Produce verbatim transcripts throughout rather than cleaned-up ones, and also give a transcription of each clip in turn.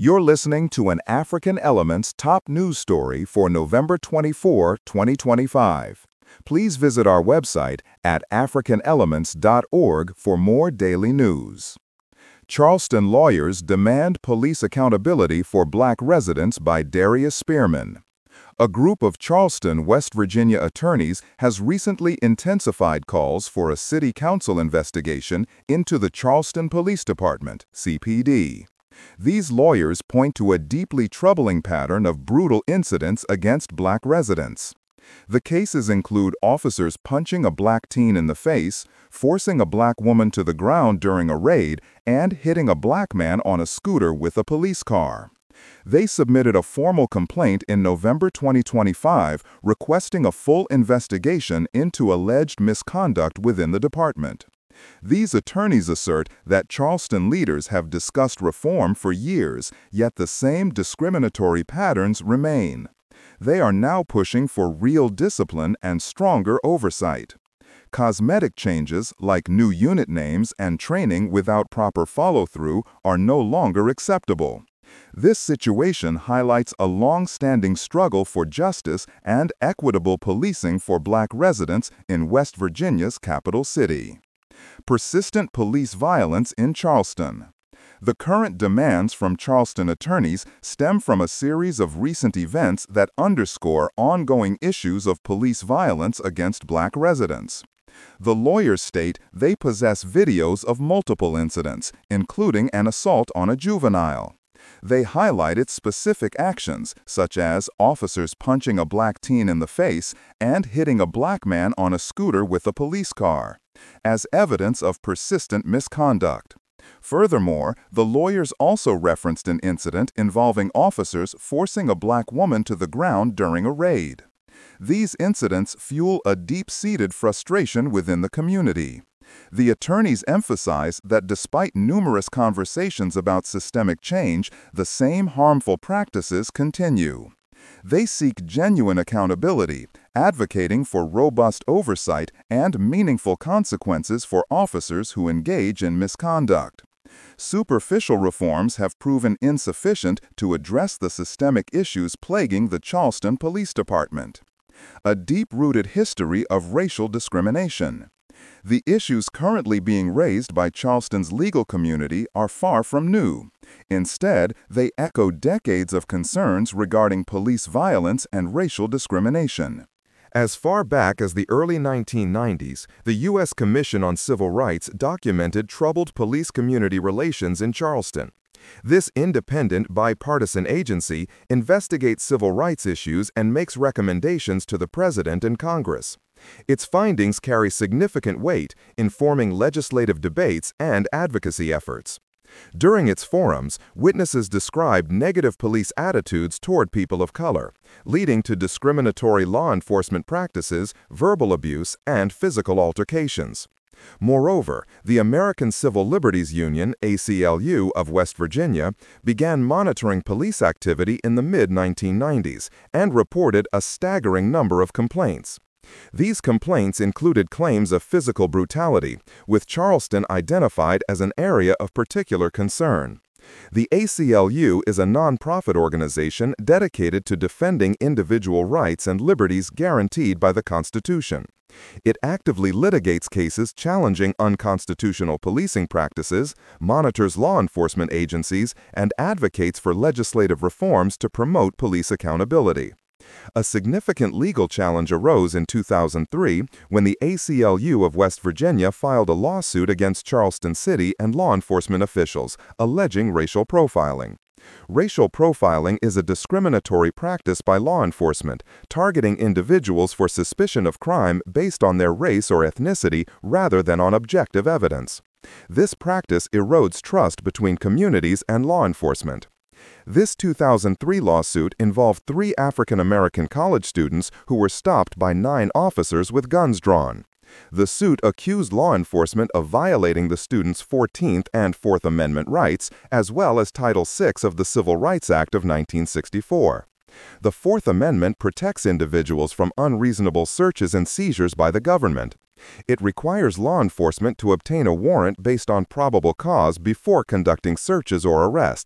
You're listening to an African Elements top news story for November twenty-fourth, twenty twenty-five. Please visit our website at african elements dot org for more daily news. Charleston lawyers demand police accountability for black residents by Darius Spearman. A group of Charleston, West Virginia attorneys has recently intensified calls for a city council investigation into the Charleston Police Department, C P D. These lawyers point to a deeply troubling pattern of brutal incidents against black residents. The cases include officers punching a black teen in the face, forcing a black woman to the ground during a raid, and hitting a black man on a scooter with a police car. They submitted a formal complaint in November twenty twenty-five requesting a full investigation into alleged misconduct within the department. These attorneys assert that Charleston leaders have discussed reform for years, yet the same discriminatory patterns remain. They are now pushing for real discipline and stronger oversight. Cosmetic changes, like new unit names and training without proper follow-through, are no longer acceptable. This situation highlights a long-standing struggle for justice and equitable policing for black residents in West Virginia's capital city. Persistent police violence in Charleston. The current demands from Charleston attorneys stem from a series of recent events that underscore ongoing issues of police violence against black residents. The lawyers state they possess videos of multiple incidents, including an assault on a juvenile. They highlighted specific actions, such as officers punching a black teen in the face and hitting a black man on a scooter with a police car, as evidence of persistent misconduct. Furthermore, the lawyers also referenced an incident involving officers forcing a black woman to the ground during a raid. These incidents fuel a deep-seated frustration within the community. The attorneys emphasize that despite numerous conversations about systemic change, the same harmful practices continue. They seek genuine accountability, advocating for robust oversight and meaningful consequences for officers who engage in misconduct. Superficial reforms have proven insufficient to address the systemic issues plaguing the Charleston Police Department. A deep-rooted history of racial discrimination. The issues currently being raised by Charleston's legal community are far from new. Instead, they echo decades of concerns regarding police violence and racial discrimination. As far back as the early nineteen nineties, the U S Commission on Civil Rights documented troubled police community relations in Charleston. This independent, bipartisan agency investigates civil rights issues and makes recommendations to the President and Congress. Its findings carry significant weight, informing legislative debates and advocacy efforts. During its forums, witnesses described negative police attitudes toward people of color, leading to discriminatory law enforcement practices, verbal abuse, and physical altercations. Moreover, the American Civil Liberties Union, A C L U, of West Virginia began monitoring police activity in the mid nineteen nineties and reported a staggering number of complaints. These complaints included claims of physical brutality, with Charleston identified as an area of particular concern. The A C L U is a nonprofit organization dedicated to defending individual rights and liberties guaranteed by the Constitution. It actively litigates cases challenging unconstitutional policing practices, monitors law enforcement agencies, and advocates for legislative reforms to promote police accountability. A significant legal challenge arose in two thousand three when the A C L U of West Virginia filed a lawsuit against Charleston City and law enforcement officials, alleging racial profiling. Racial profiling is a discriminatory practice by law enforcement, targeting individuals for suspicion of crime based on their race or ethnicity rather than on objective evidence. This practice erodes trust between communities and law enforcement. This two thousand three lawsuit involved three African American college students who were stopped by nine officers with guns drawn. The suit accused law enforcement of violating the students' fourteenth and fourth Amendment rights, as well as Title six of the Civil Rights Act of nineteen sixty-four. The Fourth Amendment protects individuals from unreasonable searches and seizures by the government. It requires law enforcement to obtain a warrant based on probable cause before conducting searches or arrests.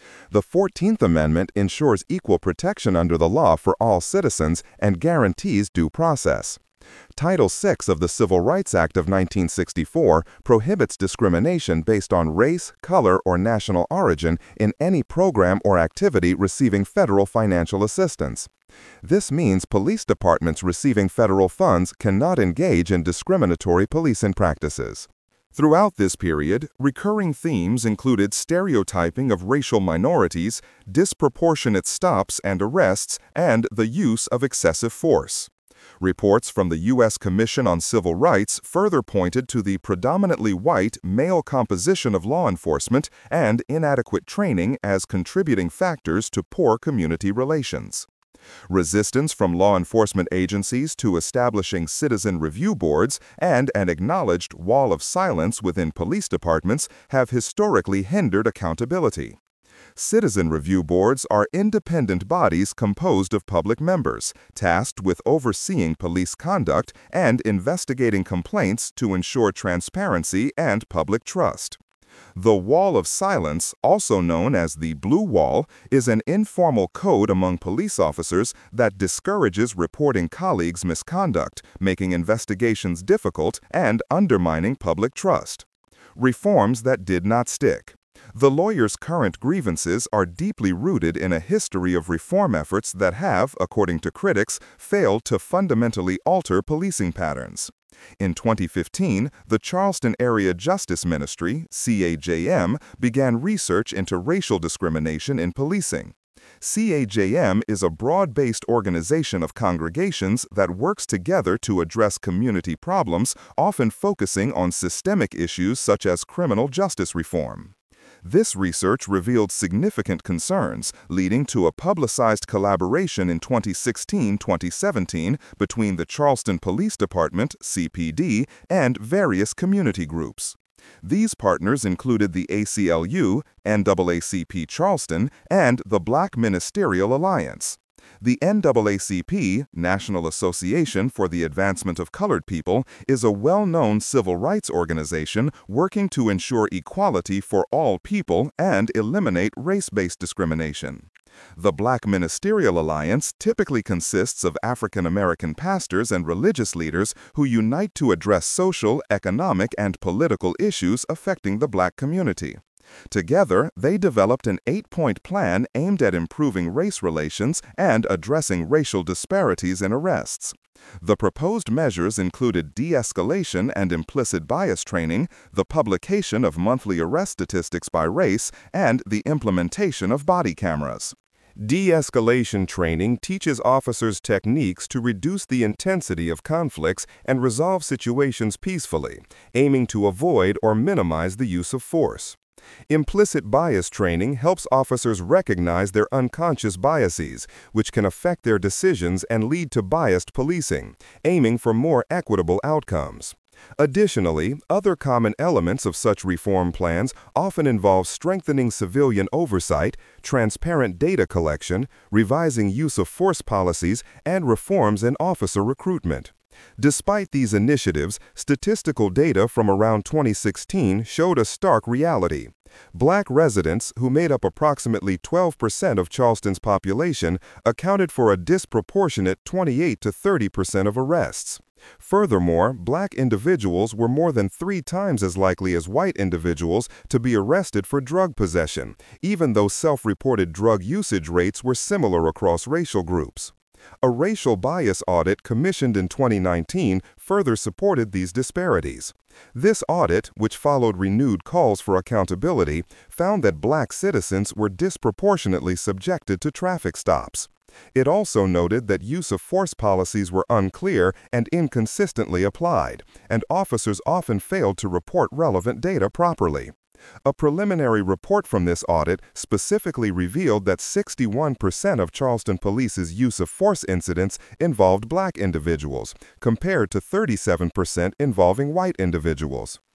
The fourteenth Amendment ensures equal protection under the law for all citizens and guarantees due process. Title six of the Civil Rights Act of nineteen sixty-four prohibits discrimination based on race, color, or national origin in any program or activity receiving federal financial assistance. This means police departments receiving federal funds cannot engage in discriminatory policing practices. Throughout this period, recurring themes included stereotyping of racial minorities, disproportionate stops and arrests, and the use of excessive force. Reports from the U S Commission on Civil Rights further pointed to the predominantly white male composition of law enforcement and inadequate training as contributing factors to poor community relations. Resistance from law enforcement agencies to establishing citizen review boards and an acknowledged wall of silence within police departments have historically hindered accountability. Citizen review boards are independent bodies composed of public members, tasked with overseeing police conduct and investigating complaints to ensure transparency and public trust. The Wall of Silence, also known as the Blue Wall, is an informal code among police officers that discourages reporting colleagues' misconduct, making investigations difficult and undermining public trust. Reforms that did not stick. The lawyers' current grievances are deeply rooted in a history of reform efforts that have, according to critics, failed to fundamentally alter policing patterns. In twenty fifteen, the Charleston Area Justice Ministry, C A J M, began research into racial discrimination in policing. C A J M is a broad-based organization of congregations that works together to address community problems, often focusing on systemic issues such as criminal justice reform. This research revealed significant concerns, leading to a publicized collaboration in twenty sixteen to twenty seventeen between the Charleston Police Department, C P D, and various community groups. These partners included the A C L U, N double A C P Charleston, and the Black Ministerial Alliance. The N double A C P, National Association for the Advancement of Colored People, is a well-known civil rights organization working to ensure equality for all people and eliminate race-based discrimination. The Black Ministerial Alliance typically consists of African American pastors and religious leaders who unite to address social, economic, and political issues affecting the Black community. Together, they developed an eight-point plan aimed at improving race relations and addressing racial disparities in arrests. The proposed measures included de-escalation and implicit bias training, the publication of monthly arrest statistics by race, and the implementation of body cameras. De-escalation training teaches officers techniques to reduce the intensity of conflicts and resolve situations peacefully, aiming to avoid or minimize the use of force. Implicit bias training helps officers recognize their unconscious biases, which can affect their decisions and lead to biased policing, aiming for more equitable outcomes. Additionally, other common elements of such reform plans often involve strengthening civilian oversight, transparent data collection, revising use of force policies, and reforms in officer recruitment. Despite these initiatives, statistical data from around twenty sixteen showed a stark reality. Black residents, who made up approximately twelve percent of Charleston's population, accounted for a disproportionate twenty-eight to thirty percent of arrests. Furthermore, Black individuals were more than three times as likely as white individuals to be arrested for drug possession, even though self-reported drug usage rates were similar across racial groups. A racial bias audit commissioned in twenty nineteen further supported these disparities. This audit, which followed renewed calls for accountability, found that Black citizens were disproportionately subjected to traffic stops. It also noted that use of force policies were unclear and inconsistently applied, and officers often failed to report relevant data properly. A preliminary report from this audit specifically revealed that sixty-one percent of Charleston Police's use of force incidents involved Black individuals, compared to thirty-seven percent involving white individuals.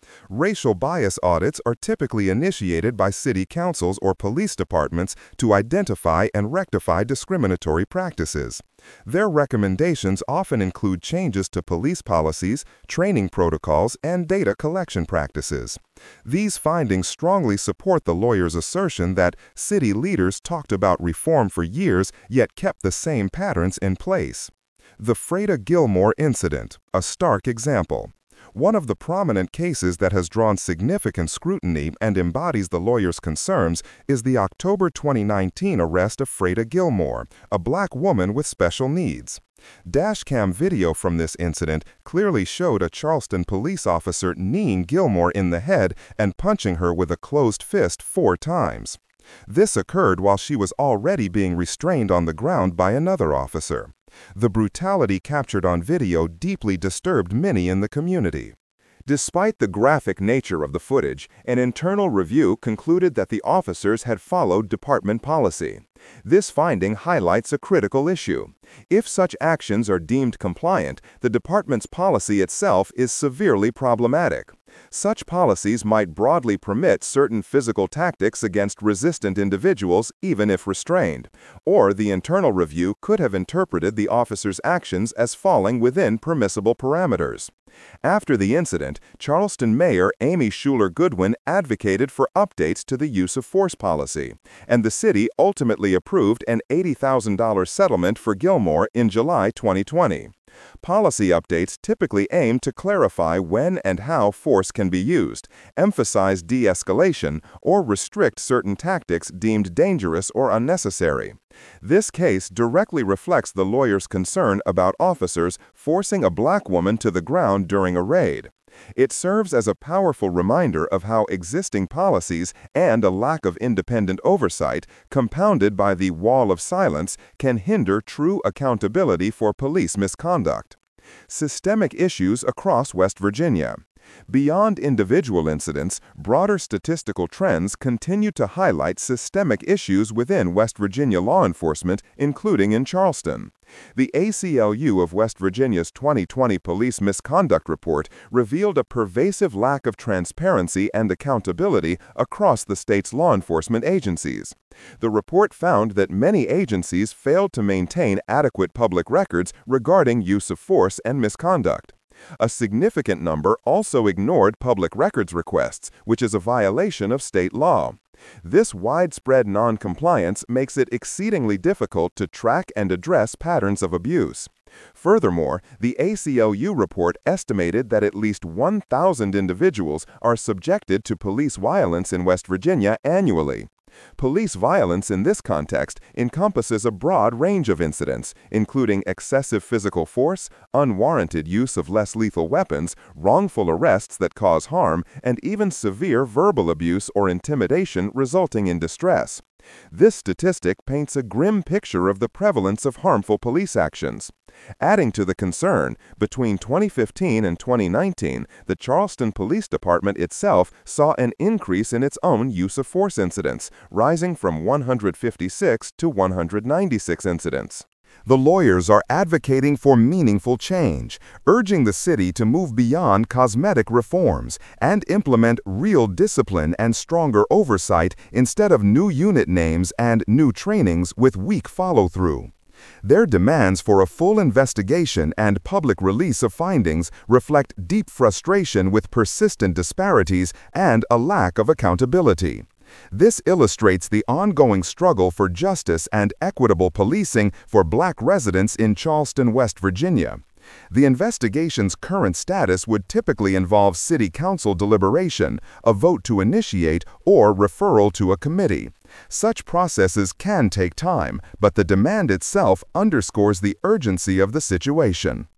Racial bias audits are typically initiated by city councils or police departments to identify and rectify discriminatory practices. Their recommendations often include changes to police policies, training protocols, and data collection practices. These findings strongly support the lawyer's assertion that city leaders talked about reform for years yet kept the same patterns in place. The Freda Gilmore incident, a stark example. One of the prominent cases that has drawn significant scrutiny and embodies the lawyer's concerns is the October twenty nineteen arrest of Freda Gilmore, a black woman with special needs. Dashcam video from this incident clearly showed a Charleston police officer kneeing Gilmore in the head and punching her with a closed fist four times. This occurred while she was already being restrained on the ground by another officer. The brutality captured on video deeply disturbed many in the community. Despite the graphic nature of the footage, an internal review concluded that the officers had followed department policy. This finding highlights a critical issue. If such actions are deemed compliant, the department's policy itself is severely problematic. Such policies might broadly permit certain physical tactics against resistant individuals, even if restrained. Or the internal review could have interpreted the officer's actions as falling within permissible parameters. After the incident, Charleston Mayor Amy Schuler Goodwin advocated for updates to the use of force policy, and the city ultimately approved an eighty thousand dollar settlement for Gilmore in July twenty twenty. Policy updates typically aim to clarify when and how force can be used, emphasize de-escalation, or restrict certain tactics deemed dangerous or unnecessary. This case directly reflects the lawyer's concern about officers forcing a black woman to the ground during a raid. It serves as a powerful reminder of how existing policies and a lack of independent oversight, compounded by the wall of silence, can hinder true accountability for police misconduct. Systemic issues across West Virginia. Beyond individual incidents, broader statistical trends continue to highlight systemic issues within West Virginia law enforcement, including in Charleston. The A C L U of West Virginia's twenty twenty Police Misconduct Report revealed a pervasive lack of transparency and accountability across the state's law enforcement agencies. The report found that many agencies failed to maintain adequate public records regarding use of force and misconduct. A significant number also ignored public records requests, which is a violation of state law. This widespread noncompliance makes it exceedingly difficult to track and address patterns of abuse. Furthermore, the A C L U report estimated that at least one thousand individuals are subjected to police violence in West Virginia annually. Police violence in this context encompasses a broad range of incidents, including excessive physical force, unwarranted use of less lethal weapons, wrongful arrests that cause harm, and even severe verbal abuse or intimidation resulting in distress. This statistic paints a grim picture of the prevalence of harmful police actions. Adding to the concern, between twenty fifteen and twenty nineteen, the Charleston Police Department itself saw an increase in its own use of force incidents, rising from one hundred fifty-six to one hundred ninety-six incidents. The lawyers are advocating for meaningful change, urging the city to move beyond cosmetic reforms and implement real discipline and stronger oversight instead of new unit names and new trainings with weak follow-through. Their demands for a full investigation and public release of findings reflect deep frustration with persistent disparities and a lack of accountability. This illustrates the ongoing struggle for justice and equitable policing for black residents in Charleston, West Virginia. The investigation's current status would typically involve city council deliberation, a vote to initiate, or referral to a committee. Such processes can take time, but the demand itself underscores the urgency of the situation.